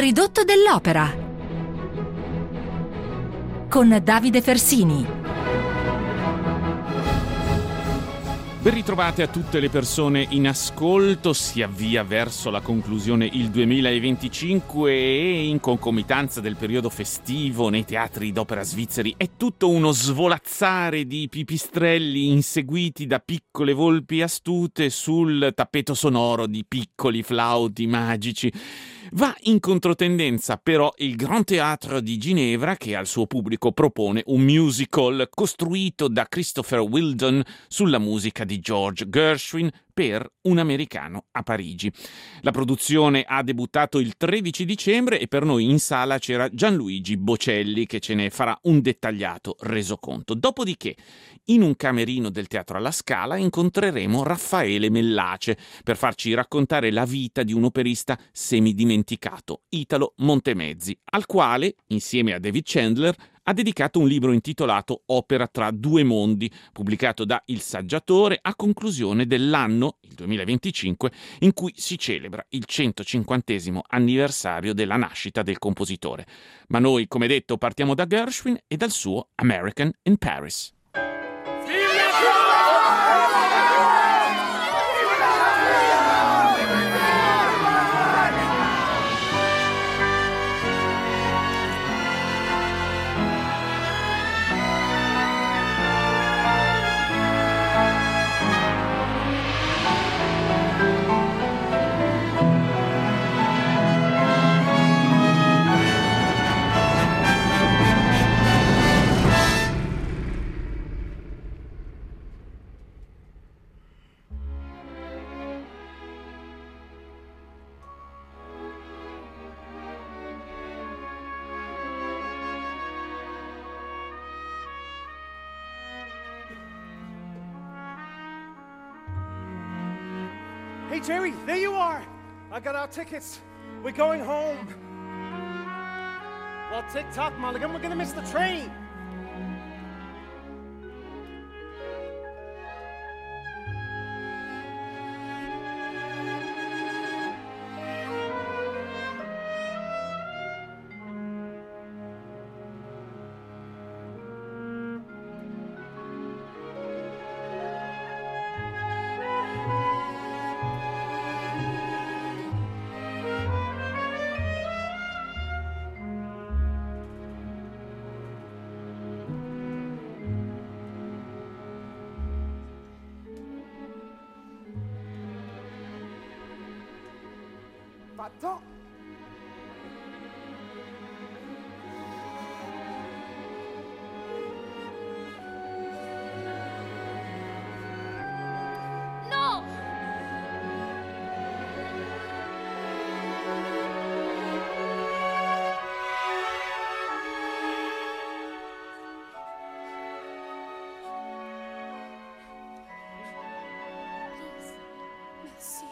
ridotto dell'opera con Davide Fersini. Ben ritrovate a tutte le persone in ascolto. Si avvia verso la conclusione il 2025 e in concomitanza del periodo festivo nei teatri d'opera svizzeri è tutto uno svolazzare di pipistrelli inseguiti da piccole volpi astute sul tappeto sonoro di piccoli flauti magici. Va in controtendenza però il Grand Théâtre di Ginevra, che al suo pubblico propone un musical costruito da Christopher Wheeldon sulla musica di George Gershwin per Un americano a Parigi. La produzione ha debuttato il 13 dicembre e per noi in sala c'era Gianluigi Bocelli che ce ne farà un dettagliato resoconto. Dopodiché, in un camerino del Teatro alla Scala incontreremo Raffaele Mellace per farci raccontare la vita di un operista semidimenticato, Italo Montemezzi, al quale, insieme a David Chandler, ha dedicato un libro intitolato Opera tra due mondi, pubblicato da Il Saggiatore a conclusione dell'anno, il 2025, in cui si celebra il 150° anniversario della nascita del compositore. Ma noi, come detto, partiamo da Gershwin e dal suo American in Paris. Hey, Jerry, there you are. I got our tickets. We're going home. Well, tick-tock, Mulligan, we're gonna miss the train. Va-t'en! No! Please. Merci.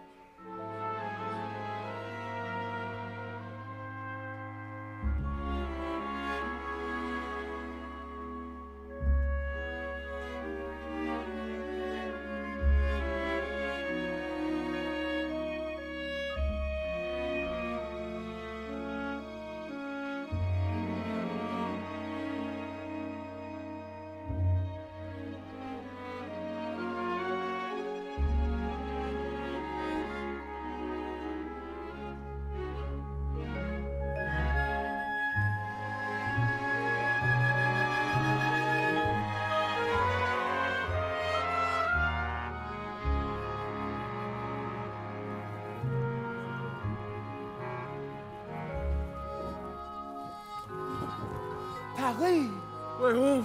Paris! We're home.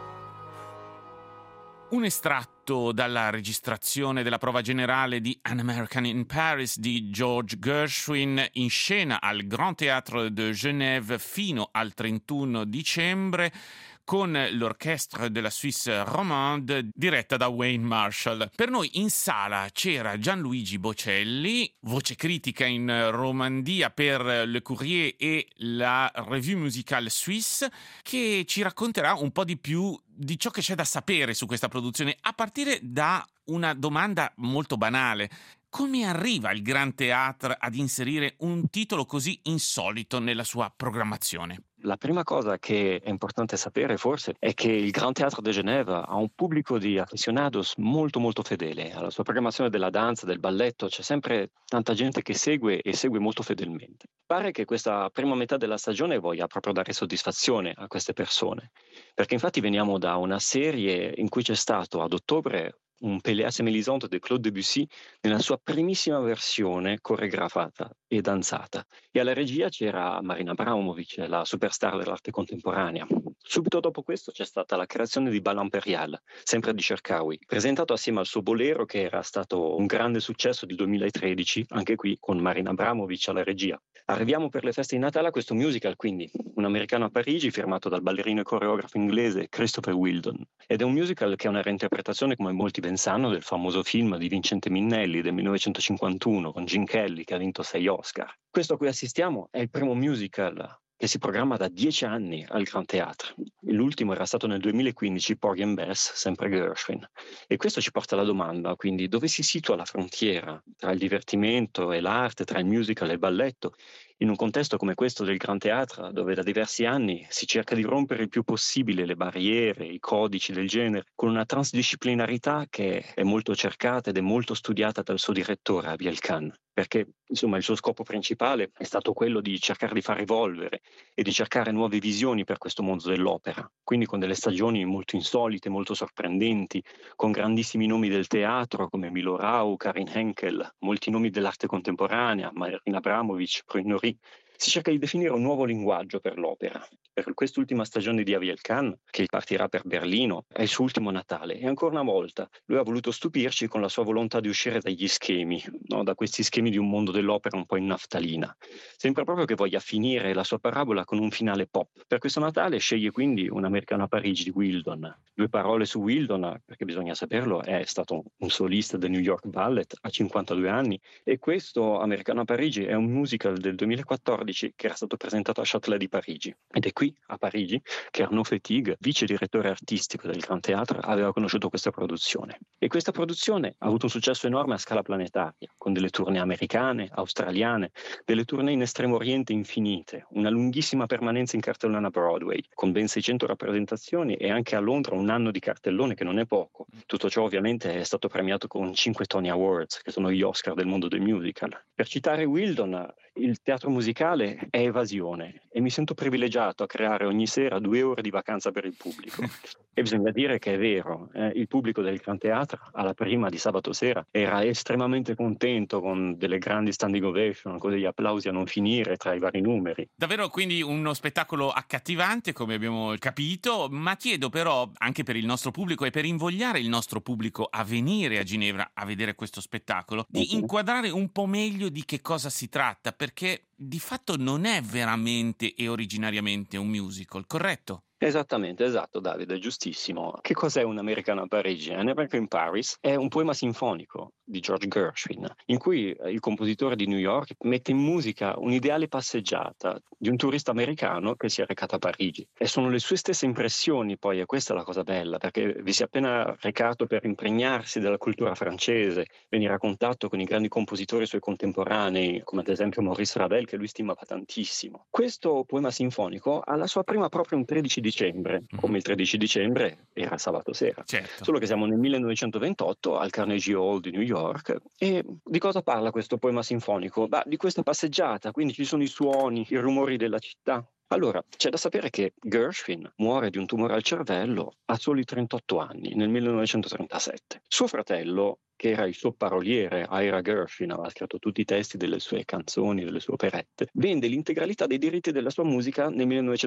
Un estratto dalla registrazione della prova generale di An American in Paris di George Gershwin, in scena al Grand Théâtre de Genève fino al 31 dicembre, con l'Orchestre de la Suisse Romande diretta da Wayne Marshall. Per noi in sala c'era Gianluigi Bocelli, voce critica in Romandia per Le Courrier e la Revue Musicale Suisse, che ci racconterà un po' di più di ciò che c'è da sapere su questa produzione, a partire da una domanda molto banale. come arriva il Grand Théâtre ad inserire un titolo così insolito nella sua programmazione? La prima cosa che è importante sapere forse è che il Grand Théâtre de Genève ha un pubblico di aficionados molto molto fedele. Alla sua programmazione della danza, del balletto, c'è sempre tanta gente che segue e segue molto fedelmente. Pare che questa prima metà della stagione voglia proprio dare soddisfazione a queste persone, perché infatti veniamo da una serie in cui c'è stato ad ottobre un Péléas et Mélisande di Claude Debussy nella sua primissima versione coreografata e danzata. E alla regia c'era Marina Abramovic, la superstar dell'arte contemporanea. Subito dopo questo c'è stata la creazione di Bal Impérial, sempre di Cherkaoui, presentato assieme al suo Bolero, che era stato un grande successo del 2013, anche qui con Marina Abramovic alla regia. Arriviamo per le feste di Natale a questo musical, quindi Un americano a Parigi, firmato dal ballerino e coreografo inglese Christopher Wheeldon. Ed è un musical che è una reinterpretazione, come molti ben sanno, del famoso film di Vincente Minnelli del 1951 con Gene Kelly, che ha vinto 6 Oscar. Questo a cui assistiamo è il primo musical che si programma da 10 anni al Grand Théâtre. L'ultimo era stato nel 2015, Porgy and Bess, sempre Gershwin. E questo ci porta alla domanda, quindi, dove si situa la frontiera tra il divertimento e l'arte, tra il musical e il balletto, in un contesto come questo del Grand Théâtre, dove da diversi anni si cerca di rompere il più possibile le barriere, i codici del genere, con una transdisciplinarità che è molto cercata ed è molto studiata dal suo direttore, Aviel Khan, perché insomma il suo scopo principale è stato quello di cercare di far evolvere e di cercare nuove visioni per questo mondo dell'opera, quindi con delle stagioni molto insolite, molto sorprendenti, con grandissimi nomi del teatro come Milo Rau, Karin Henkel, molti nomi dell'arte contemporanea, Marina Abramovic, Bruno Nori. Si cerca di definire un nuovo linguaggio per l'opera. Per quest'ultima stagione di Aviel Khan, che partirà per Berlino, è il suo ultimo Natale e ancora una volta lui ha voluto stupirci con la sua volontà di uscire dagli schemi, no? Da questi schemi di un mondo dell'opera un po' in naftalina. Sembra proprio che voglia finire la sua parabola con un finale pop. Per questo Natale sceglie quindi Un americano a Parigi di Wheeldon. 2 parole su Wheeldon, perché bisogna saperlo, è stato un solista del New York Ballet a 52 anni e questo Americano a Parigi è un musical del 2014 che era stato presentato a Châtelet di Parigi. Ed è qui, a Parigi, che Arnaud Fetig, vice direttore artistico del Grand Théâtre, aveva conosciuto questa produzione. E questa produzione ha avuto un successo enorme a scala planetaria, con delle tournée americane, australiane, delle tournée in Estremo Oriente infinite, una lunghissima permanenza in cartellone a Broadway, con ben 600 rappresentazioni e anche a Londra un anno di cartellone, che non è poco. Tutto ciò ovviamente è stato premiato con 5 Tony Awards, che sono gli Oscar del mondo del musical. Per citare Wheeldon, il teatro musicale è evasione e mi sento privilegiato a creare ogni sera 2 ore di vacanza per il pubblico. E bisogna dire che è vero, il pubblico del Grand Théâtre alla prima di sabato sera era estremamente contento, con delle grandi standing ovation, con degli applausi a non finire tra i vari numeri. Davvero quindi uno spettacolo accattivante, come abbiamo capito, ma chiedo però, anche per il nostro pubblico e per invogliare il nostro pubblico a venire a Ginevra a vedere questo spettacolo, di inquadrare un po' meglio di che cosa si tratta, perché di fatto non è veramente e originariamente un musical, corretto? Esattamente, esatto Davide, giustissimo. Che cos'è Un americano a Parigi? An American in Paris è un poema sinfonico di George Gershwin, in cui il compositore di New York mette in musica un'ideale passeggiata di un turista americano che si è recato a Parigi. E sono le sue stesse impressioni, poi, e questa è la cosa bella, perché vi si è appena recato per impregnarsi della cultura francese, venire a contatto con i grandi compositori suoi contemporanei, come ad esempio Maurice Ravel, che lui stimava tantissimo. Questo poema sinfonico ha la sua prima proprio un 13 dicembre, come il 13 dicembre era sabato sera. Certo. Solo che siamo nel 1928 al Carnegie Hall di New York. E di cosa parla questo poema sinfonico? Di questa passeggiata, quindi ci sono i suoni, i rumori della città. Allora, c'è da sapere che Gershwin muore di un tumore al cervello a soli 38 anni, nel 1937. Suo fratello, che era il suo paroliere, Ira Gershwin, aveva scritto tutti i testi delle sue canzoni, delle sue operette, vende l'integralità dei diritti della sua musica nel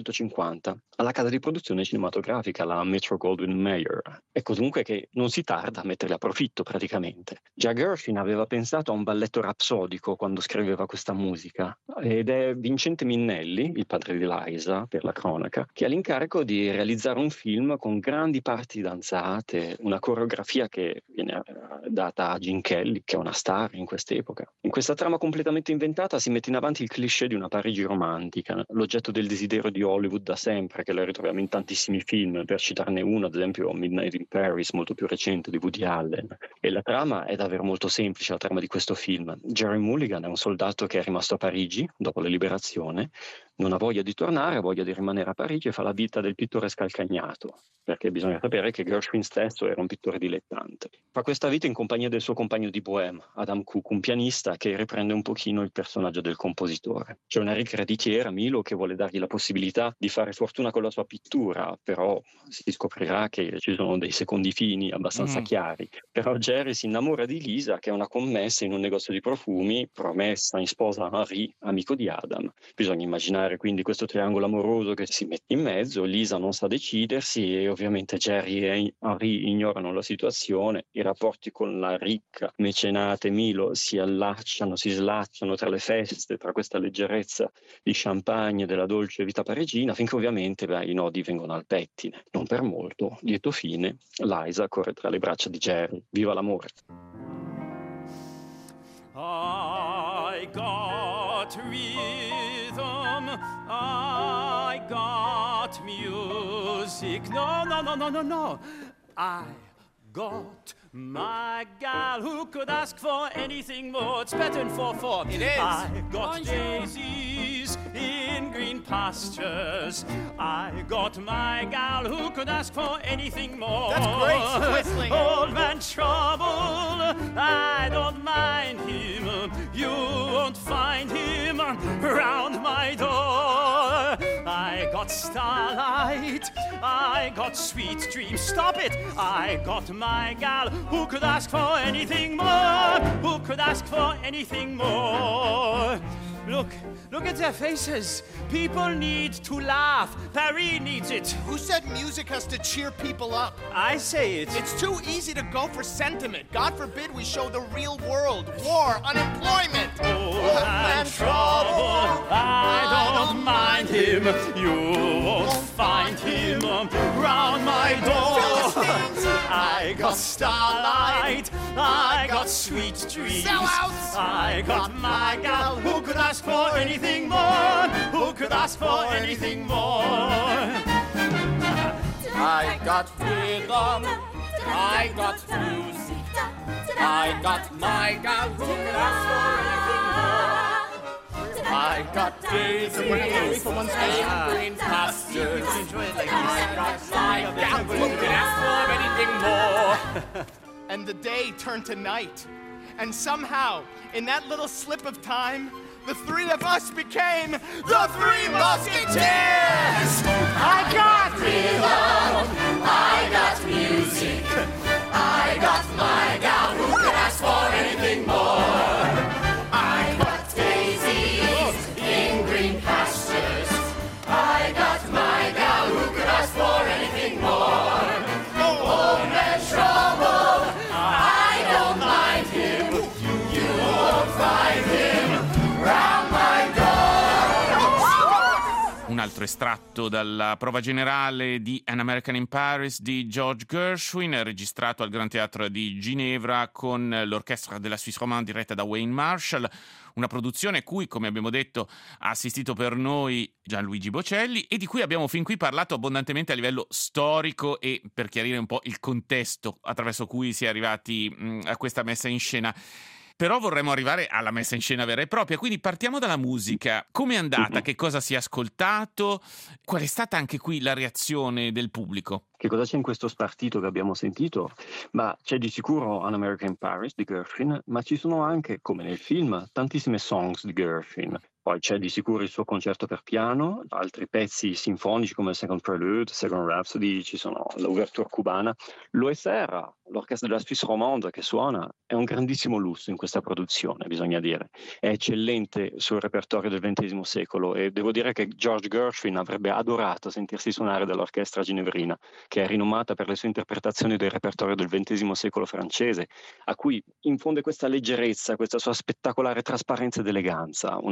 1950 alla casa di produzione cinematografica, la Metro-Goldwyn-Mayer. Ecco dunque che non si tarda a metterli a profitto praticamente. Già Gershwin aveva pensato a un balletto rapsodico quando scriveva questa musica, ed è Vincente Minnelli, il padre di Liza, per la cronaca, che ha l'incarico di realizzare un film con grandi parti danzate, una coreografia che viene data a Gene Kelly, che è una star in quest'epoca. In questa trama completamente inventata si mette in avanti il cliché di una Parigi romantica, l'oggetto del desiderio di Hollywood da sempre, che la ritroviamo in tantissimi film, per citarne uno, ad esempio Midnight in Paris, molto più recente, di Woody Allen. E la trama è davvero molto semplice, la trama di questo film. Jerry Mulligan è un soldato che è rimasto a Parigi dopo la liberazione, non ha voglia di tornare, ha voglia di rimanere a Parigi e fa la vita del pittore scalcagnato, perché bisogna sapere che Gershwin stesso era un pittore dilettante. Fa questa vita in compagnia del suo compagno di Bohème, Adam Cook, un pianista che riprende un pochino il personaggio del compositore. C'è una ricca ereditiera, Milo, che vuole dargli la possibilità di fare fortuna con la sua pittura, però si scoprirà che ci sono dei secondi fini abbastanza chiari. Però Jerry si innamora di Lisa, che è una commessa in un negozio di profumi, promessa in sposa a Henri, amico di Adam. Bisogna immaginare quindi questo triangolo amoroso che si mette in mezzo. Lisa non sa decidersi e ovviamente Jerry e Henri ignorano la situazione. I rapporti con la ricca mecenate Milo si allacciano, si slacciano tra le feste, tra questa leggerezza di champagne e della dolce vita parigina, finché ovviamente i nodi vengono al pettine. Non per molto, lieto fine, Liza corre tra le braccia di Jerry. Viva l'amore! I got rhythm, I got music. No. I got my gal who could ask for anything more. It's better than 4/4. It is. I got daisies in green pastures. I got my gal who could ask for anything more. That's great, whistling. Old man Trouble, I don't mind him. You won't find him round my door. I got starlight, I got sweet dreams. Stop it! I got my gal who could ask for anything more. Who could ask for anything more? Look at their faces. People need to laugh. Paris needs it. Who said music has to cheer people up? I say it. It's too easy to go for sentiment. God forbid we show the real world. War, unemployment. Old man Trouble, I don't mind him. You won't find him round my door. I got starlight, I got sweet dreams. Sellouts! I got my gal who could ask for anything more. Who could ask for anything more? I got rhythm, I got music, I got my gal who could ask for anything more. I got daisies in green pastures. I got my gal who could ask for anything more. And the day turned to night. And somehow, in that little slip of time, the three of us became the Three Musketeers! I got rhythm, I got music, I got my gal who could ask for anything more. I got daisies in green pastures, I got my gal who could ask for anything more. Old man Trouble, I don't mind him, you won't find him round my door. Un altro estratto dalla prova generale di An American in Paris di George Gershwin, registrato al Gran Teatro di Ginevra con l'orchestra della Suisse Romande diretta da Wayne Marshall. Una produzione cui, come abbiamo detto, ha assistito per noi Gianluigi Bocelli e di cui abbiamo fin qui parlato abbondantemente a livello storico e per chiarire un po' il contesto attraverso cui si è arrivati a questa messa in scena. Però vorremmo arrivare alla messa in scena vera e propria, quindi partiamo dalla musica. Come è andata? Che cosa si è ascoltato? Qual è stata anche qui la reazione del pubblico? Che cosa c'è in questo spartito che abbiamo sentito? Ma c'è di sicuro An American in Paris di Gershwin, ma ci sono anche, come nel film, tantissime songs di Gershwin. Poi c'è di sicuro il suo concerto per piano, altri pezzi sinfonici come il Second Prelude, Second Rhapsody, ci sono l'ouverture cubana. L'OSR, l'orchestra della Suisse Romande che suona, è un grandissimo lusso in questa produzione, bisogna dire. È eccellente sul repertorio del XX secolo e devo dire che George Gershwin avrebbe adorato sentirsi suonare dall'orchestra ginevrina, che è rinomata per le sue interpretazioni del repertorio del XX secolo francese, a cui infonde questa leggerezza, questa sua spettacolare trasparenza ed eleganza, una precisa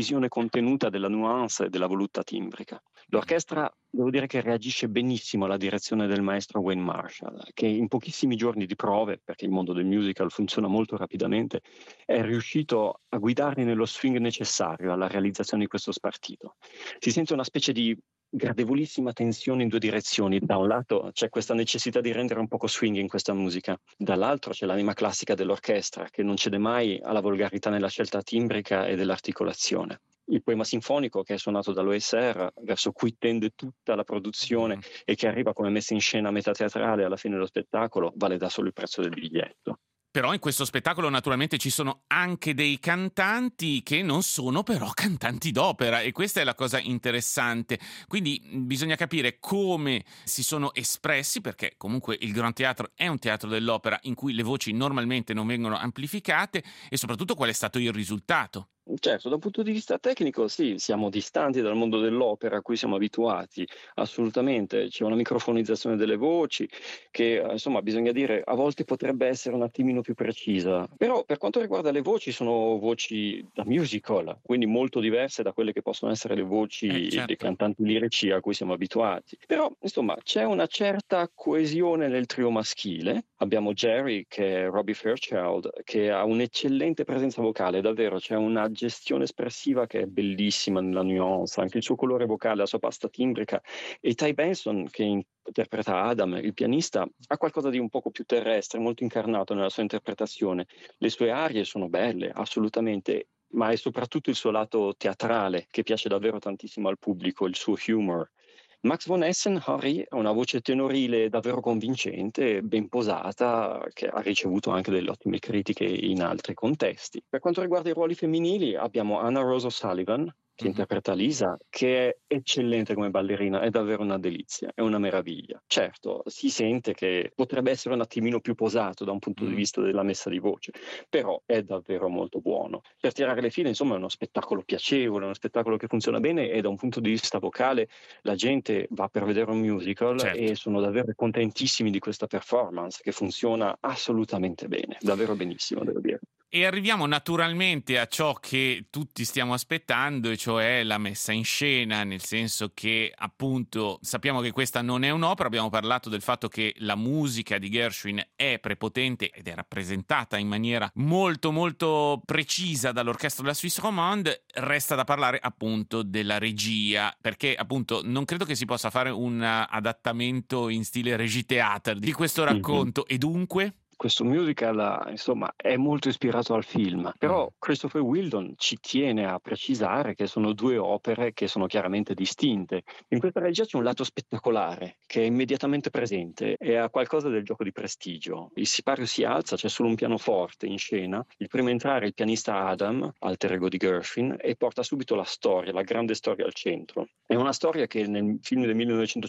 precisione contenuta della nuance e della voluta timbrica. L'orchestra, devo dire che reagisce benissimo alla direzione del maestro Wayne Marshall, che in pochissimi giorni di prove, perché il mondo del musical funziona molto rapidamente, è riuscito a guidarli nello swing necessario alla realizzazione di questo spartito. Si sente una specie di gradevolissima tensione in due direzioni. Da un lato c'è questa necessità di rendere un poco swing in questa musica, dall'altro c'è l'anima classica dell'orchestra che non cede mai alla volgarità nella scelta timbrica e dell'articolazione. Il poema sinfonico che è suonato dall'OSR, verso cui tende tutta la produzione e che arriva come messa in scena a metà teatrale alla fine dello spettacolo, vale da solo il prezzo del biglietto. Però in questo spettacolo naturalmente ci sono anche dei cantanti che non sono però cantanti d'opera, e questa è la cosa interessante. Quindi bisogna capire come si sono espressi, perché comunque il Grand Théâtre è un teatro dell'opera in cui le voci normalmente non vengono amplificate, e soprattutto qual è stato il risultato. Certo, da un punto di vista tecnico sì, siamo distanti dal mondo dell'opera a cui siamo abituati, assolutamente. C'è una microfonizzazione delle voci che, insomma, bisogna dire, a volte potrebbe essere un attimino più precisa. Però per quanto riguarda le voci, sono voci da musical, quindi molto diverse da quelle che possono essere le voci Certo. dei cantanti lirici a cui siamo abituati. Però, insomma, c'è una certa coesione nel trio maschile. Abbiamo Jerry, che è Robbie Fairchild, che ha un'eccellente presenza vocale, davvero, c'è una gestione espressiva che è bellissima nella nuance, anche il suo colore vocale, la sua pasta timbrica, e Ty Benson, che interpreta Adam, il pianista, ha qualcosa di un poco più terrestre, molto incarnato nella sua interpretazione. Le sue arie sono belle, assolutamente, ma è soprattutto il suo lato teatrale che piace davvero tantissimo al pubblico, il suo humor. Max von Essen, Harry, ha una voce tenorile davvero convincente, ben posata, che ha ricevuto anche delle ottime critiche in altri contesti. Per quanto riguarda i ruoli femminili, abbiamo Anna Rose O'Sullivan, che interpreta Lisa, che è eccellente come ballerina, è davvero una delizia, è una meraviglia. Certo, si sente che potrebbe essere un attimino più posato da un punto di vista della messa di voce, però è davvero molto buono. Per tirare le file, insomma, è uno spettacolo piacevole, uno spettacolo che funziona bene, e da un punto di vista vocale la gente va per vedere un musical, Certo. E sono davvero contentissimi di questa performance che funziona assolutamente bene, davvero benissimo, devo dire. E arriviamo naturalmente a ciò che tutti stiamo aspettando, e cioè la messa in scena, nel senso che appunto sappiamo che questa non è un'opera, abbiamo parlato del fatto che la musica di Gershwin è prepotente ed è rappresentata in maniera molto molto precisa dall'orchestra della Suisse Romande. Resta da parlare appunto della regia, perché appunto non credo che si possa fare un adattamento in stile Regie-Theater di questo racconto, e dunque... Questo musical, insomma, è molto ispirato al film, però Christopher Wheeldon ci tiene a precisare che sono due opere che sono chiaramente distinte. In questa regia c'è un lato spettacolare che è immediatamente presente e ha qualcosa del gioco di prestigio. Il sipario si alza, c'è solo un pianoforte in scena, il primo a entrare è il pianista Adam, alter ego di Gershwin, e porta subito la storia, la grande storia al centro. È una storia che nel film del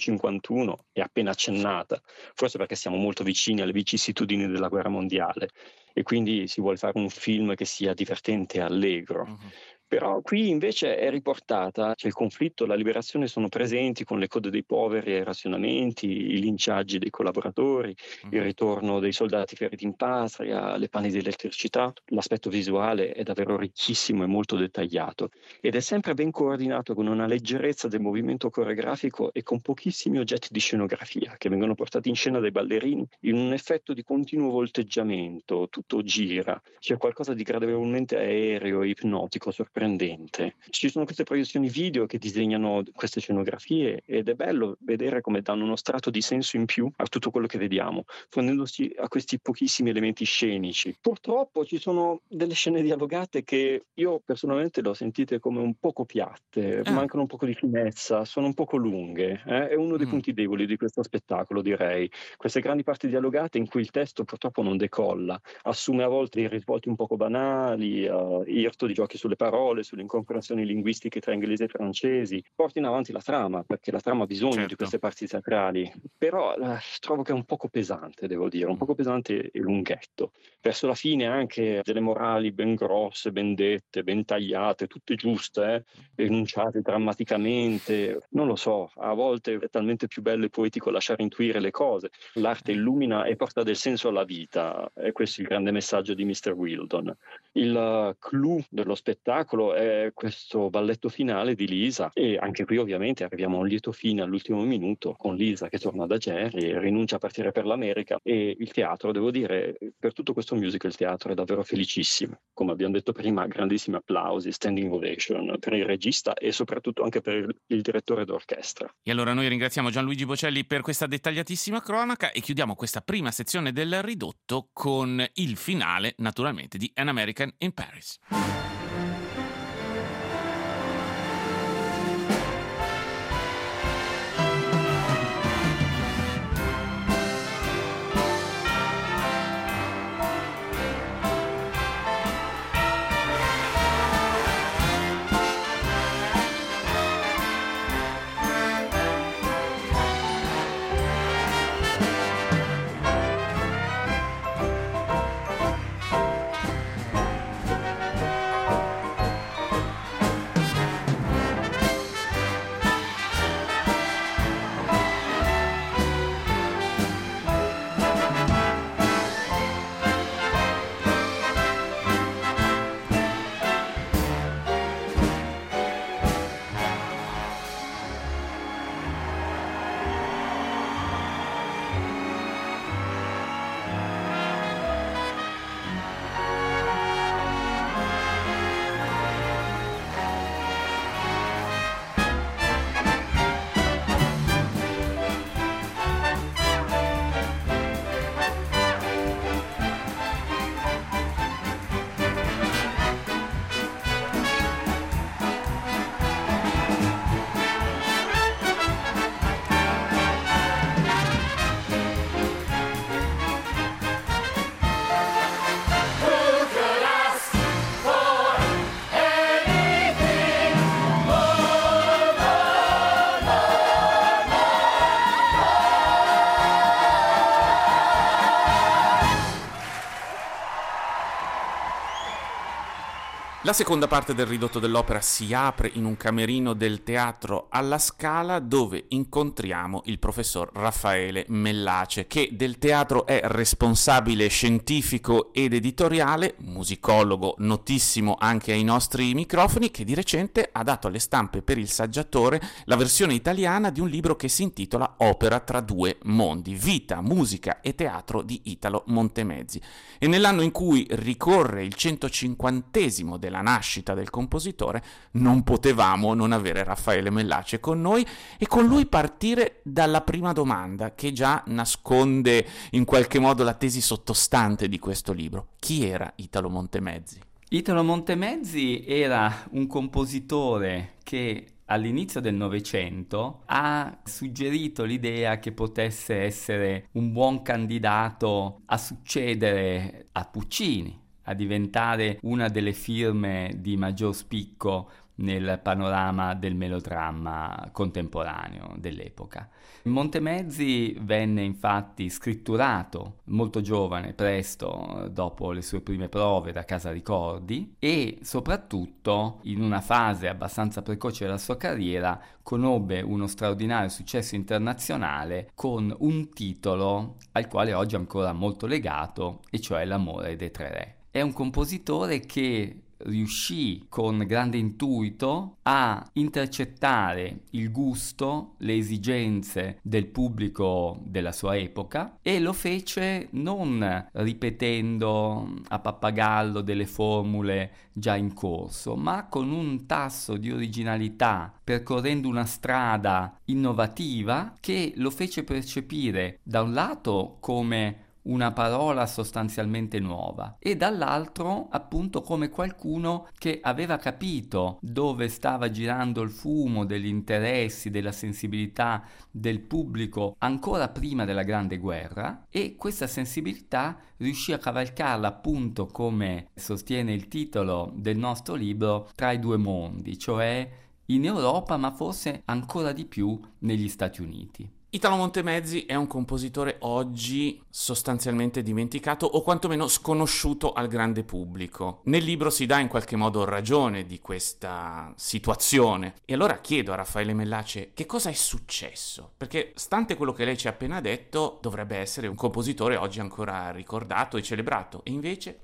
1951 è appena accennata, forse perché siamo molto vicini alle vicissitudini della guerra mondiale e quindi si vuole fare un film che sia divertente e allegro. Però qui invece è riportata, c'è il conflitto, la liberazione sono presenti con le code dei poveri ai razionamenti, i linciaggi dei collaboratori, il ritorno dei soldati feriti in patria, le panne di elettricità. L'aspetto visuale è davvero ricchissimo e molto dettagliato ed è sempre ben coordinato con una leggerezza del movimento coreografico e con pochissimi oggetti di scenografia che vengono portati in scena dai ballerini in un effetto di continuo volteggiamento, tutto gira, c'è qualcosa di gradevolmente aereo e ipnotico, sorprendente. Ci sono queste proiezioni video che disegnano queste scenografie ed è bello vedere come danno uno strato di senso in più a tutto quello che vediamo, fondendosi a questi pochissimi elementi scenici. Purtroppo ci sono delle scene dialogate che io personalmente le ho sentite come un poco piatte, mancano un poco di finezza, sono un poco lunghe. È uno dei punti deboli di questo spettacolo, direi. Queste grandi parti dialogate in cui il testo purtroppo non decolla, assume a volte dei risvolti un poco banali, irto di giochi sulle parole, sulle incomprensioni linguistiche tra inglesi e francesi, portino avanti la trama, perché la trama ha bisogno di queste parti teatrali, però trovo che è un poco pesante, devo dire, un poco pesante e lunghetto. Verso la fine anche delle morali ben grosse, ben dette, ben tagliate, tutte giuste, enunciate drammaticamente, non lo so, a volte è talmente più bello e poetico lasciare intuire le cose, l'arte illumina e porta del senso alla vita, e questo è il grande messaggio di Mr. Wheeldon. Il clou dello spettacolo spettacolo è questo balletto finale di Lisa, e anche qui ovviamente arriviamo a un lieto fine all'ultimo minuto con Lisa che torna da Jerry e rinuncia a partire per l'America. E il teatro, devo dire, per tutto questo musical il teatro è davvero felicissimo. Come abbiamo detto prima, grandissimi applausi, standing ovation per il regista e soprattutto anche per il direttore d'orchestra. E allora noi ringraziamo Gianluigi Bocelli per questa dettagliatissima cronaca e chiudiamo questa prima sezione del ridotto con il finale, naturalmente, di An American in Paris. La seconda parte del ridotto dell'opera si apre in un camerino del teatro alla Scala, dove incontriamo il professor Raffaele Mellace, che del teatro è responsabile scientifico ed editoriale, musicologo notissimo anche ai nostri microfoni, che di recente ha dato alle stampe per Il Saggiatore la versione italiana di un libro che si intitola Opera tra due mondi, vita, musica e teatro di Italo Montemezzi. E nell'anno in cui ricorre il 150° della nascita del compositore, non potevamo non avere Raffaele Mellace con noi e con lui partire dalla prima domanda, che già nasconde in qualche modo la tesi sottostante di questo libro. Chi era Italo Montemezzi? Italo Montemezzi era un compositore che all'inizio del Novecento ha suggerito l'idea che potesse essere un buon candidato a succedere a Puccini, a diventare una delle firme di maggior spicco nel panorama del melodramma contemporaneo dell'epoca. Montemezzi venne infatti scritturato molto giovane, presto, dopo le sue prime prove da Casa Ricordi, e soprattutto in una fase abbastanza precoce della sua carriera conobbe uno straordinario successo internazionale con un titolo al quale oggi è ancora molto legato, e cioè L'amore dei tre re. È un compositore che riuscì con grande intuito a intercettare il gusto, le esigenze del pubblico della sua epoca, e lo fece non ripetendo a pappagallo delle formule già in corso, ma con un tasso di originalità, percorrendo una strada innovativa che lo fece percepire da un lato come una parola sostanzialmente nuova e dall'altro appunto come qualcuno che aveva capito dove stava girando il fumo degli interessi, della sensibilità del pubblico ancora prima della Grande Guerra, e questa sensibilità riuscì a cavalcarla, appunto come sostiene il titolo del nostro libro, tra i due mondi, cioè in Europa ma forse ancora di più negli Stati Uniti. Italo Montemezzi è un compositore oggi sostanzialmente dimenticato o quantomeno sconosciuto al grande pubblico. Nel libro si dà in qualche modo ragione di questa situazione. E allora chiedo a Raffaele Mellace che cosa è successo, perché stante quello che lei ci ha appena detto dovrebbe essere un compositore oggi ancora ricordato e celebrato, e invece?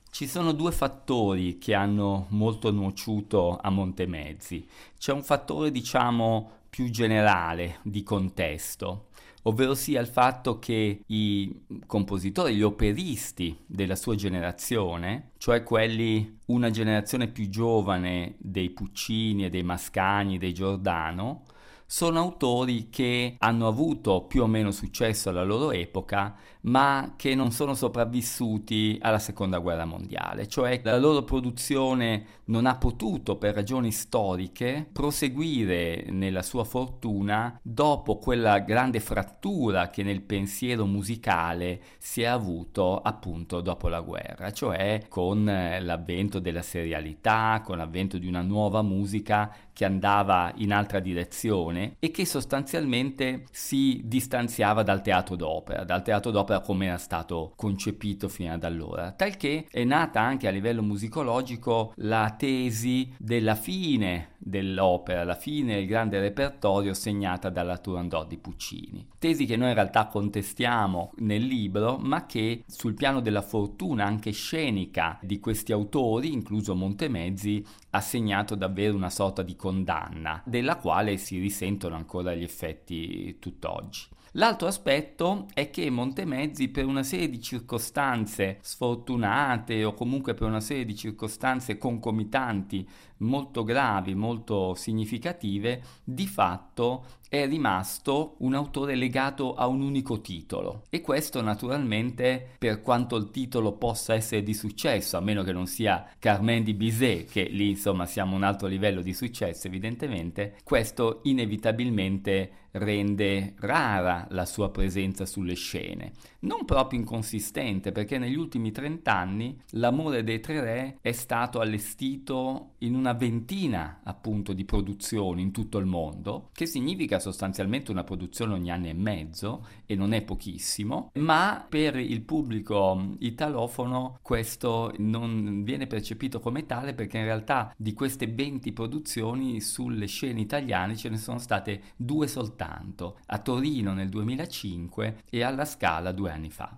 Ci sono due fattori che hanno molto nuociuto a Montemezzi. C'è un fattore, diciamo, più generale di contesto, ovvero sia il fatto che i compositori, gli operisti della sua generazione, cioè quelli una generazione più giovane dei Puccini e dei Mascagni, dei Giordano, sono autori che hanno avuto più o meno successo alla loro epoca, ma che non sono sopravvissuti alla Seconda Guerra Mondiale, cioè la loro produzione non ha potuto, per ragioni storiche, proseguire nella sua fortuna dopo quella grande frattura che nel pensiero musicale si è avuto appunto dopo la guerra, cioè con l'avvento della serialità, con l'avvento di una nuova musica che andava in altra direzione e che sostanzialmente si distanziava dal teatro d'opera come era stato concepito fino ad allora, talché è nata anche a livello musicologico la tesi della fine dell'opera, la fine del grande repertorio segnata dalla Turandot di Puccini. Tesi che noi in realtà contestiamo nel libro, ma che sul piano della fortuna anche scenica di questi autori, incluso Montemezzi, ha segnato davvero una sorta di condanna, della quale si risentono ancora gli effetti tutt'oggi. L'altro aspetto è che Montemezzi, per una serie di circostanze sfortunate o comunque per una serie di circostanze concomitanti molto gravi, molto significative, di fatto è rimasto un autore legato a un unico titolo, e questo naturalmente, per quanto il titolo possa essere di successo, a meno che non sia Carmen di Bizet, che lì insomma siamo a un altro livello di successo evidentemente, questo inevitabilmente rende rara la sua presenza sulle scene. Non proprio inconsistente, perché negli ultimi 30 anni L'amore dei tre re è stato allestito in una ventina appunto di produzioni in tutto il mondo, che significa sostanzialmente una produzione ogni anno e mezzo, e non è pochissimo, ma per il pubblico italofono questo non viene percepito come tale, perché in realtà di queste 20 produzioni sulle scene italiane ce ne sono state 2 soltanto, a Torino nel 2005 e alla Scala 2 anni fa.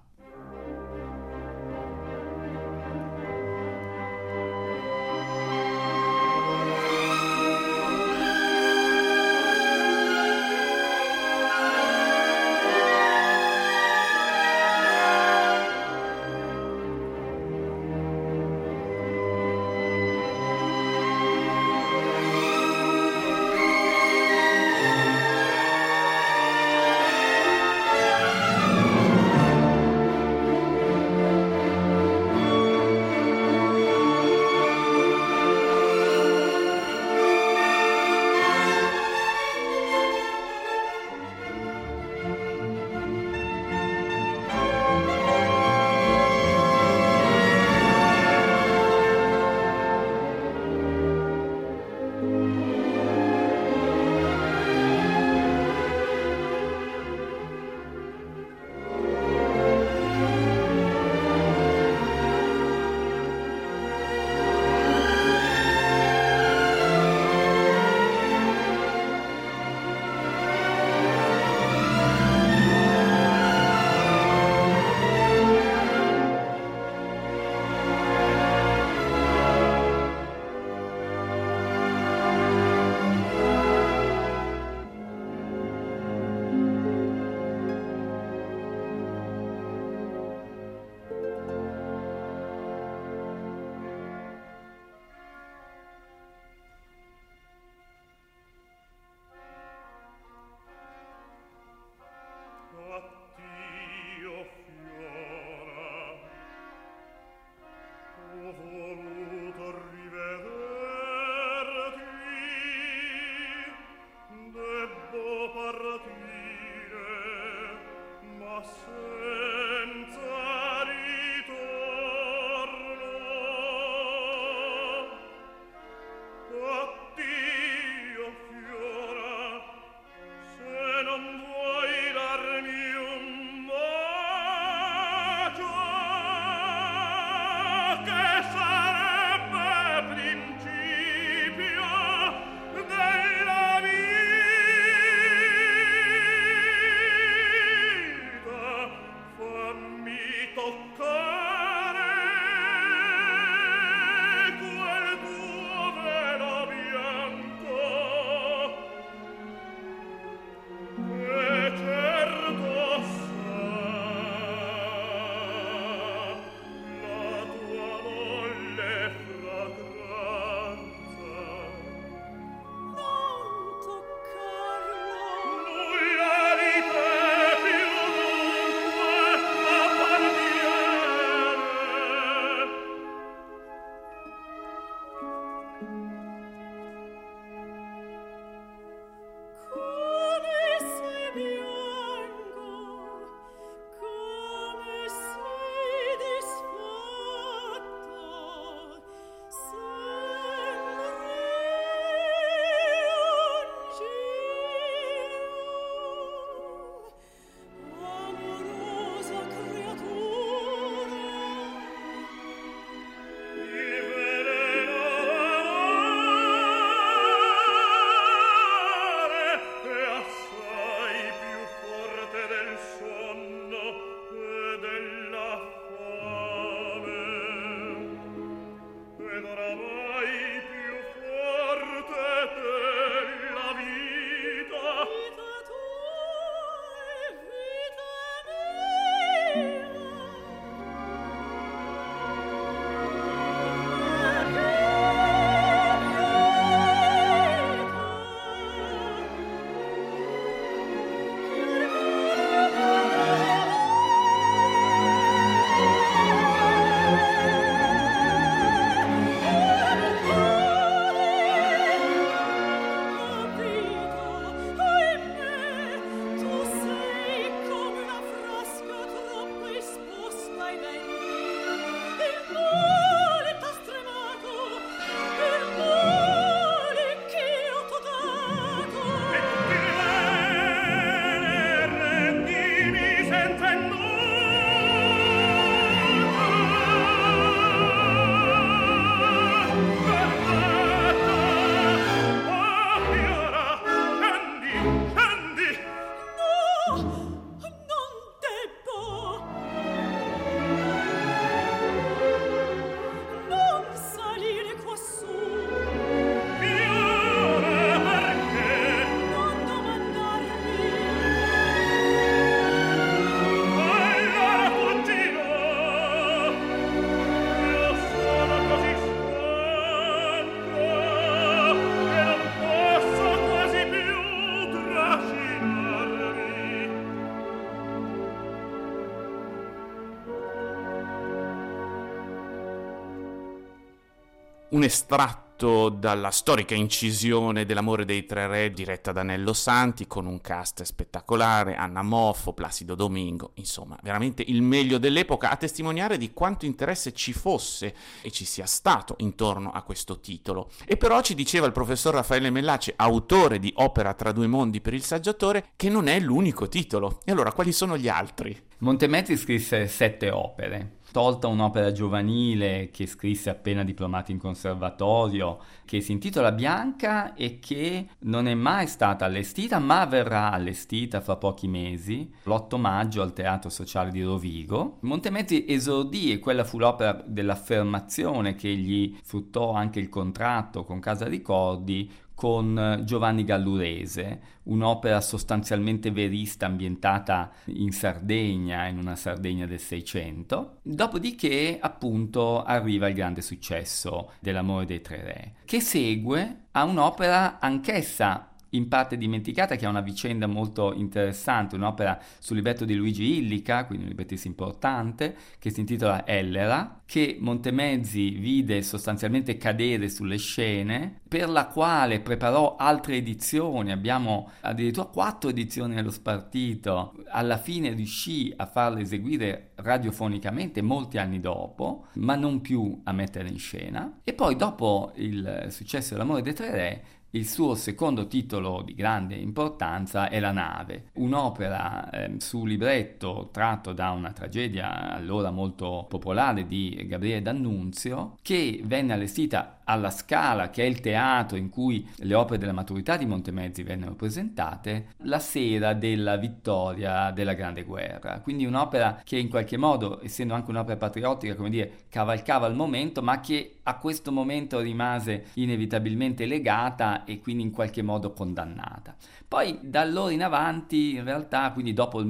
un estratto dalla storica incisione dell'Amore dei Tre Re diretta da Nello Santi, con un cast spettacolare, Anna Moffo, Placido Domingo, insomma veramente il meglio dell'epoca, a testimoniare di quanto interesse ci fosse e ci sia stato intorno a questo titolo. E però ci diceva il professor Raffaele Mellace, autore di Opera tra due mondi per il saggiatore, che non è l'unico titolo. E allora quali sono gli altri? Montemezzi scrisse 7 opere, tolta un'opera giovanile che scrisse appena diplomato in conservatorio, che si intitola Bianca e che non è mai stata allestita, ma verrà allestita fra pochi mesi, l'8 maggio al Teatro Sociale di Rovigo. Montemezzi esordì, e quella fu l'opera dell'affermazione che gli fruttò anche il contratto con Casa Ricordi, con Giovanni Gallurese, un'opera sostanzialmente verista ambientata in Sardegna, in una Sardegna del Seicento. Dopodiché, appunto, arriva il grande successo dell'Amore dei Tre Re, che segue a un'opera anch'essa in parte dimenticata, che ha una vicenda molto interessante, un'opera sul libretto di Luigi Illica, quindi un librettista importante, che si intitola Ellera, che Montemezzi vide sostanzialmente cadere sulle scene, per la quale preparò altre edizioni. Abbiamo addirittura 4 edizioni nello spartito. Alla fine riuscì a farle eseguire radiofonicamente molti anni dopo, ma non più a mettere in scena. E poi, dopo il successo dell'Amore dei Tre Re, il suo secondo titolo di grande importanza è La nave, un'opera su libretto tratto da una tragedia allora molto popolare di Gabriele D'Annunzio, che venne allestita alla Scala, che è il teatro in cui le opere della maturità di Montemezzi vennero presentate, la sera della vittoria della Grande Guerra. Quindi un'opera che in qualche modo, essendo anche un'opera patriottica, come dire, cavalcava il momento, ma che a questo momento rimase inevitabilmente legata e quindi in qualche modo condannata. Poi da allora in avanti, in realtà, quindi dopo il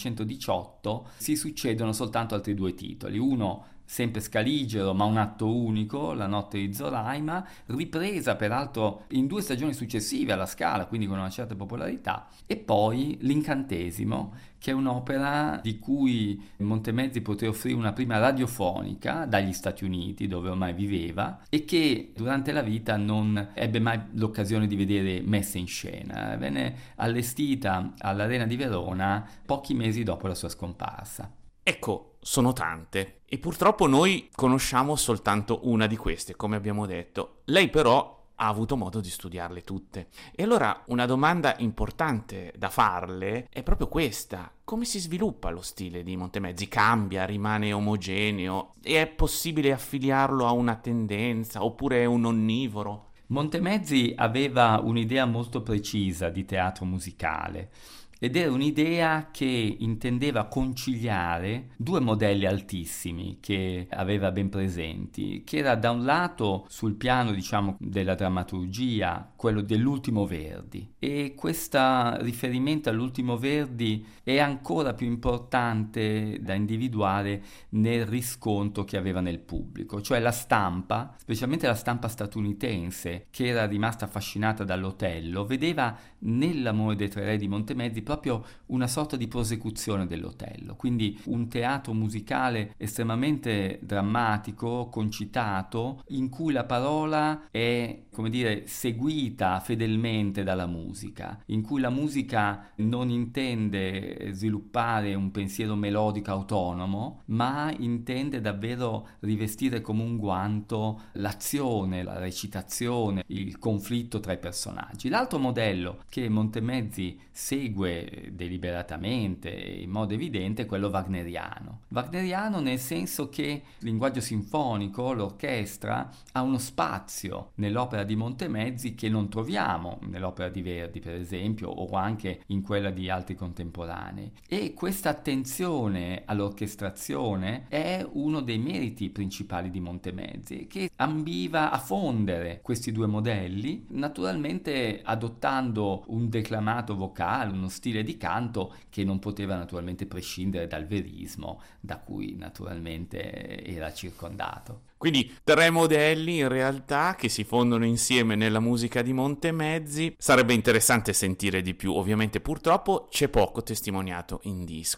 1918, si succedono soltanto altri 2 titoli. Uno sempre Scaligero, ma un atto unico, La notte di Zoraima, ripresa peraltro in 2 stagioni successive alla Scala, quindi con una certa popolarità, e poi L'Incantesimo, che è un'opera di cui Montemezzi poté offrire una prima radiofonica dagli Stati Uniti, dove ormai viveva, e che durante la vita non ebbe mai l'occasione di vedere messa in scena. Venne allestita all'Arena di Verona pochi mesi dopo la sua scomparsa. Ecco, sono tante e purtroppo noi conosciamo soltanto una di queste, come abbiamo detto. Lei però ha avuto modo di studiarle tutte. E allora una domanda importante da farle è proprio questa: come si sviluppa lo stile di Montemezzi? Cambia, rimane omogeneo? E è possibile affiliarlo a una tendenza oppure è un onnivoro? Montemezzi aveva un'idea molto precisa di teatro musicale. Ed era un'idea che intendeva conciliare 2 modelli altissimi che aveva ben presenti, che era da un lato sul piano, diciamo, della drammaturgia, quello dell'Ultimo Verdi, e questo riferimento all'Ultimo Verdi è ancora più importante da individuare nel riscontro che aveva nel pubblico, cioè la stampa, specialmente la stampa statunitense, che era rimasta affascinata dall'Otello, vedeva nell'Amore dei Tre Re di Montemezzi proprio una sorta di prosecuzione dell'Otello, quindi un teatro musicale estremamente drammatico, concitato, in cui la parola è, come dire, seguita fedelmente dalla musica, in cui la musica non intende sviluppare un pensiero melodico autonomo, ma intende davvero rivestire come un guanto l'azione, la recitazione, il conflitto tra i personaggi. L'altro modello che Montemezzi segue deliberatamente e in modo evidente è quello wagneriano. Wagneriano nel senso che il linguaggio sinfonico, l'orchestra, ha uno spazio nell'opera di Montemezzi che non troviamo nell'opera di Verdi, per esempio, o anche in quella di altri contemporanei. E questa attenzione all'orchestrazione è uno dei meriti principali di Montemezzi, che ambiva a fondere questi 2 modelli, naturalmente adottando un declamato vocale, uno stile di canto che non poteva naturalmente prescindere dal verismo da cui naturalmente era circondato. Quindi 3 modelli in realtà che si fondono insieme nella musica di Montemezzi. Sarebbe interessante sentire di più, ovviamente purtroppo c'è poco testimoniato in disco.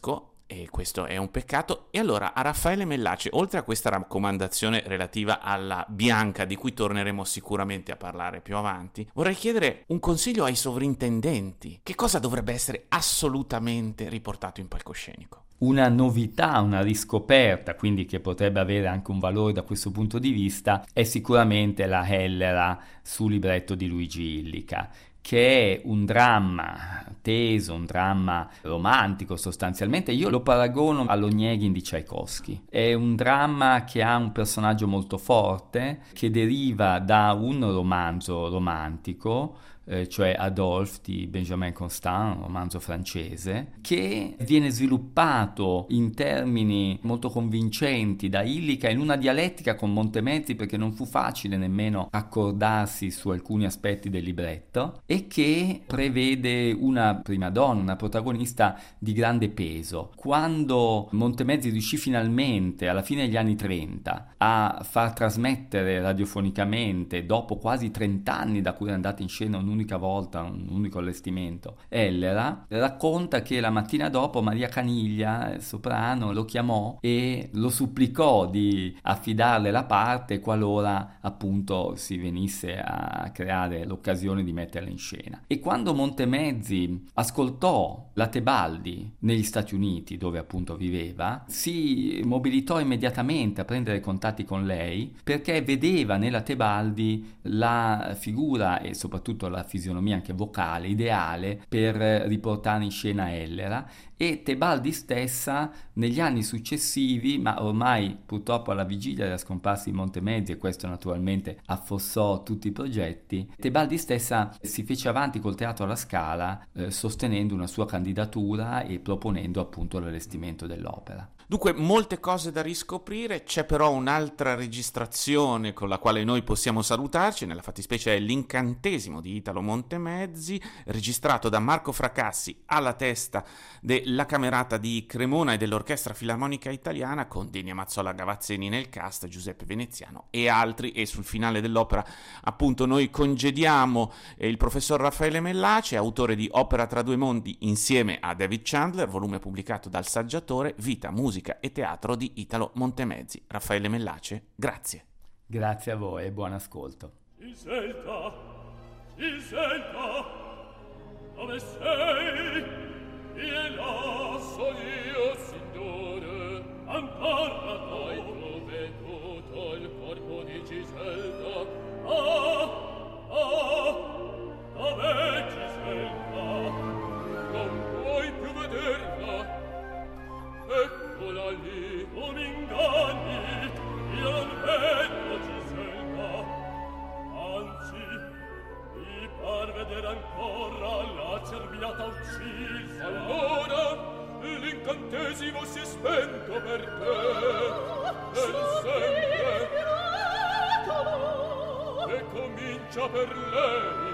e questo è un peccato. E allora a Raffaele Mellace, oltre a questa raccomandazione relativa alla Bianca, di cui torneremo sicuramente a parlare più avanti, vorrei chiedere un consiglio ai sovrintendenti. Che cosa dovrebbe essere assolutamente riportato in palcoscenico? Una novità, una riscoperta, quindi che potrebbe avere anche un valore da questo punto di vista, è sicuramente la Hellera su libretto di Luigi Illica, che è un dramma teso, un dramma romantico sostanzialmente. Io lo paragono all'Onegin di Tchaikovsky. È un dramma che ha un personaggio molto forte, che deriva da un romanzo romantico, cioè Adolphe di Benjamin Constant, un romanzo francese, che viene sviluppato in termini molto convincenti da Illica in una dialettica con Montemezzi, perché non fu facile nemmeno accordarsi su alcuni aspetti del libretto, e che prevede una prima donna, una protagonista di grande peso. Quando Montemezzi riuscì finalmente, alla fine degli anni 30, a far trasmettere radiofonicamente, dopo quasi 30 anni da cui era andata in scena un'unica volta, un unico allestimento, Hellera, racconta che la mattina dopo Maria Caniglia, il soprano, lo chiamò e lo supplicò di affidarle la parte qualora appunto si venisse a creare l'occasione di metterla in scena. E quando Montemezzi ascoltò la Tebaldi negli Stati Uniti, dove appunto viveva, si mobilitò immediatamente a prendere contatti con lei, perché vedeva nella Tebaldi la figura e soprattutto la fisionomia anche vocale ideale per riportare in scena Hellera. E Tebaldi stessa negli anni successivi, ma ormai purtroppo alla vigilia della scomparsa di Montemezzi, e questo naturalmente affossò tutti i progetti, Tebaldi stessa si fece avanti col Teatro alla Scala sostenendo una sua candidatura e proponendo appunto l'allestimento dell'opera. Dunque, molte cose da riscoprire. C'è però un'altra registrazione con la quale noi possiamo salutarci, nella fattispecie è l'Incantesimo di Italo Montemezzi, registrato da Marco Fracassi alla testa della Camerata di Cremona e dell'Orchestra Filarmonica Italiana, con Denia Mazzola Gavazzeni nel cast, Giuseppe Veneziano e altri. E sul finale dell'opera appunto noi congediamo il professor Raffaele Mellace, autore di Opera tra due mondi insieme a David Chandler, volume pubblicato dal Saggiatore, Vita, musica e teatro di Italo Montemezzi. Raffaele Mellace, grazie. Grazie a voi e buon ascolto. Iselda, dove sei? E là so io, signore, ancora t'hai veduto il corpo di Giselda. Dov'è Giselda? Non puoi più vederla. Eccola lì, tu m'inganni, io non vedo Giselda. Anzi, mi par vedere ancora la cerbiata uccisa. Allora l'incantesimo si è spento per te, per sempre, e comincia per lei.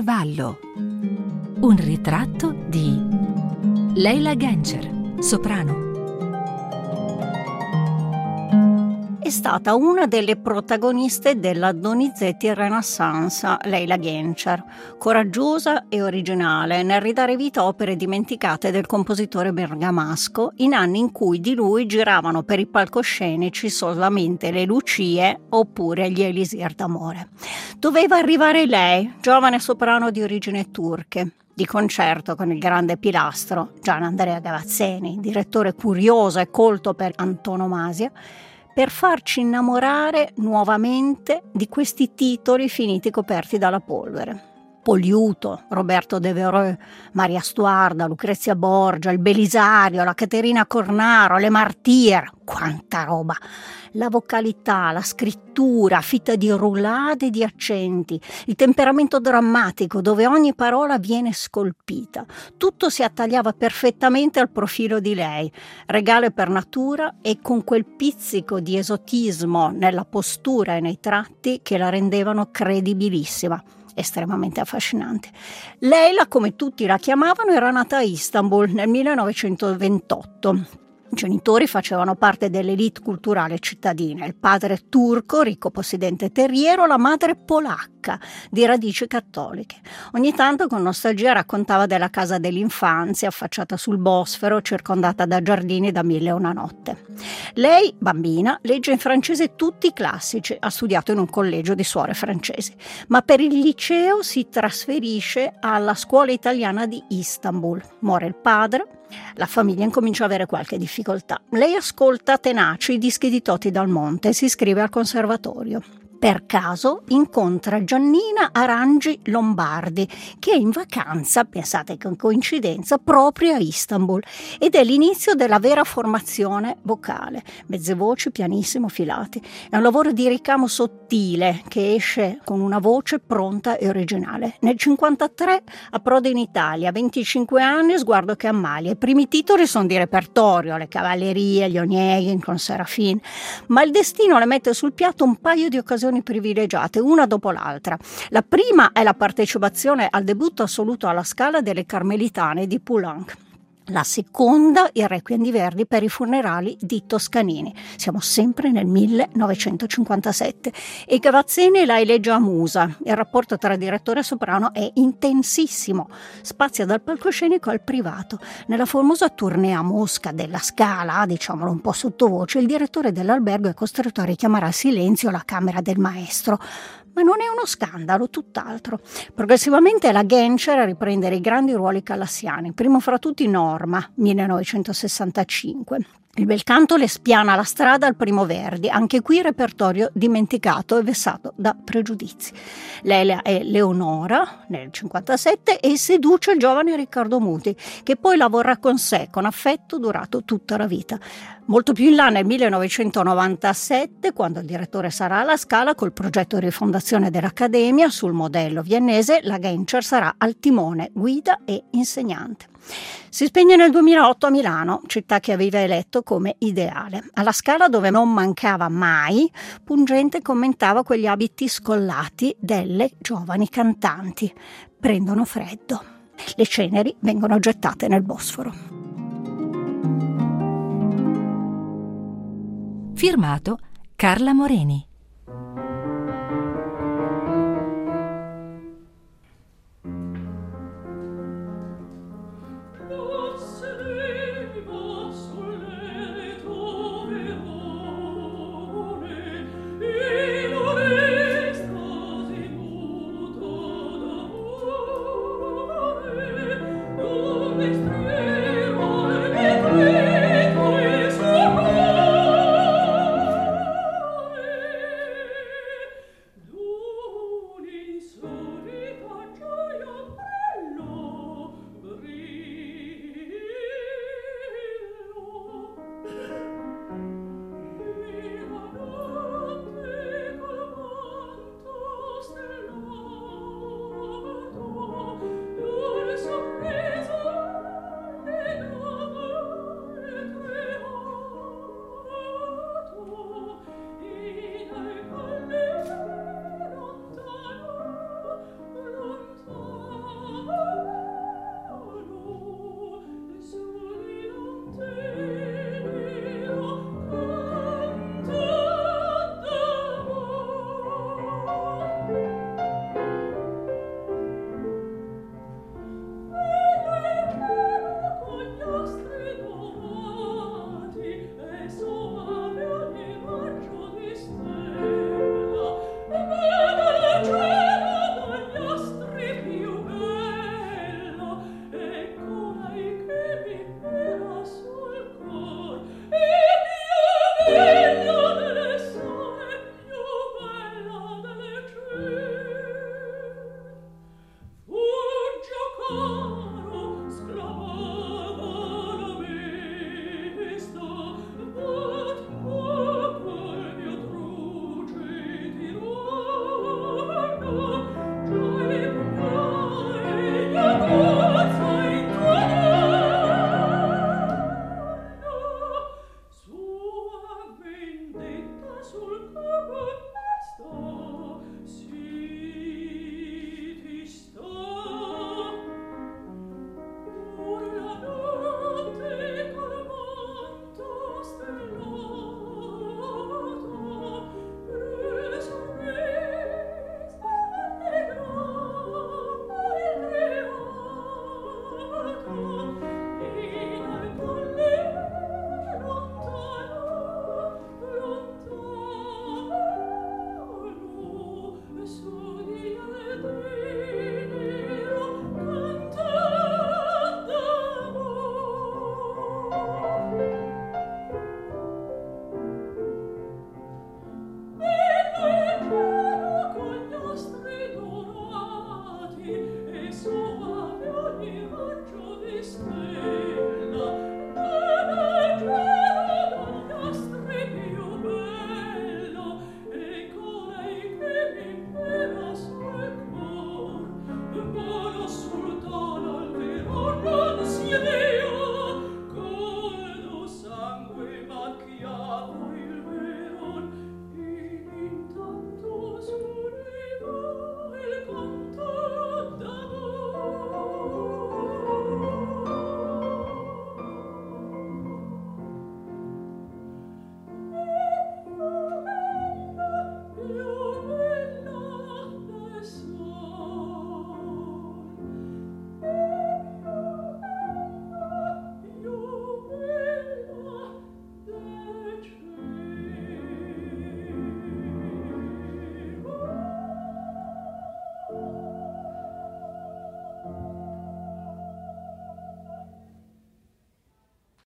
Carnevallo. Un ritratto di Leila Gencer, soprano. È stata una delle protagoniste della Donizetti Renaissance, Leila Gencer, coraggiosa e originale nel ridare vita a opere dimenticate del compositore bergamasco in anni in cui di lui giravano per i palcoscenici solamente le Lucie oppure gli Elisir d'amore. Doveva arrivare lei, giovane soprano di origini turche, di concerto con il grande pilastro Gian Andrea Gavazzeni, direttore curioso e colto per antonomasia, per farci innamorare nuovamente di questi titoli finiti coperti dalla polvere. Poliuto, Roberto Devereux, Maria Stuarda, Lucrezia Borgia, il Belisario, la Caterina Cornaro, le Martyr, quanta roba! La vocalità, la scrittura, fitta di roulade e di accenti, il temperamento drammatico dove ogni parola viene scolpita. Tutto si attagliava perfettamente al profilo di lei, regale per natura e con quel pizzico di esotismo nella postura e nei tratti che la rendevano credibilissima. Estremamente affascinante. Leila, come tutti la chiamavano, era nata a Istanbul nel 1928. I genitori facevano parte dell'elite culturale cittadina, il padre turco, ricco possidente terriero, la madre polacca, di radici cattoliche. Ogni tanto con nostalgia raccontava della casa dell'infanzia, affacciata sul Bosforo, circondata da giardini da 1001 notte. Lei, bambina, legge in francese tutti i classici, ha studiato in un collegio di suore francesi, ma per il liceo si trasferisce alla scuola italiana di Istanbul. Muore il padre. La famiglia incomincia a avere qualche difficoltà. Lei ascolta tenaci i dischi di Toti Dal Monte e si iscrive al conservatorio. Per caso incontra Giannina Arangi Lombardi, che è in vacanza, pensate che coincidenza, proprio a Istanbul, ed è l'inizio della vera formazione vocale. Mezze voci, pianissimo, filati. È un lavoro di ricamo sottile che esce con una voce pronta e originale. Nel 1953 approda in Italia, 25 anni, Sguardo che ammalia. I primi titoli sono di repertorio, Le Cavallerie, Gli Onegin con Serafin, ma il destino le mette sul piatto un paio di occasioni privilegiate, una dopo l'altra. La prima è la partecipazione al debutto assoluto alla Scala delle Carmelitane di Poulenc. La seconda, il Requiem di Verdi per i funerali di Toscanini. Siamo sempre nel 1957 e Gavazzeni la elegge a musa. Il rapporto tra direttore e soprano è intensissimo, spazia dal palcoscenico al privato. Nella famosa tournée a Mosca della Scala, diciamolo un po' sottovoce, il direttore dell'albergo è costretto a richiamare al silenzio la camera del maestro. Ma non è uno scandalo, tutt'altro. Progressivamente è la Gencer a riprendere i grandi ruoli callassiani, primo fra tutti Norma, 1965. Il bel canto le spiana la strada al primo Verdi, anche qui repertorio dimenticato e vessato da pregiudizi. Lei è Leonora nel 1957 e seduce il giovane Riccardo Muti, che poi la vorrà con sé, con affetto durato tutta la vita. Molto più in là, nel 1997, quando il direttore sarà alla Scala col progetto di rifondazione dell'Accademia sul modello viennese, la Gencer sarà al timone, guida e insegnante. Si spegne nel 2008 a Milano, città che aveva eletto come ideale. Alla Scala, dove non mancava mai, Pungente commentava quegli abiti scollati delle giovani cantanti. Prendono freddo. Le ceneri vengono gettate nel Bosforo. Firmato Carla Moreni.